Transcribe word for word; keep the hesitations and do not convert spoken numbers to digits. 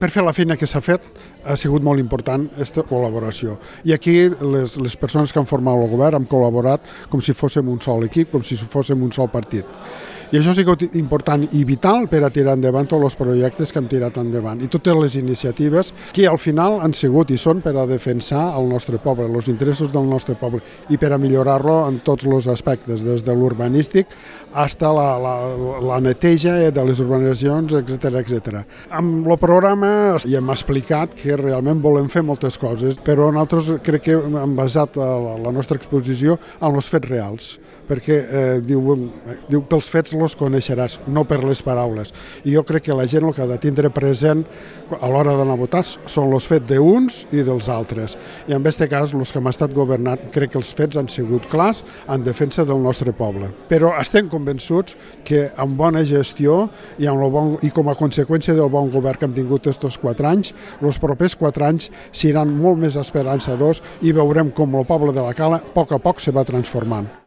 Per fer la feina que s'ha fet ha sigut molt important aquesta col·laboració. I aquí les, les persones que han format el govern hem col·laborat com si fóssim un sol equip, com si fóssim un sol partit. I això ha sigut important i vital per a tirar endavant tots els projectes que hem tirat endavant i totes les iniciatives que al final han sigut i són per a defensar el nostre poble, els interessos del nostre poble i per a millorar-lo en tots els aspectes, des de l'urbanístic fins a la, la, la neteja de les urbanitzacions, etcètera etcètera. Amb el programa ja hem explicat que realment volem fer moltes coses, però nosaltres crec que hem basat la, la nostra exposició en els fets reals, perquè eh, diu, diu pels fets els coneixeràs, no per les paraules. I jo crec que la gent el que ha de tindre present a l'hora d'anar a votar són els fets d'uns i dels altres. I en aquest cas, els que hem estat governant, crec que els fets han sigut clars en defensa del nostre poble. Però estem convençuts que amb bona gestió i, amb el bon, i com a conseqüència del bon govern que hem tingut aquests quatre anys, els propers quatre anys seran molt més esperançadors i veurem com el poble de la Cala a poc a poc se va transformant.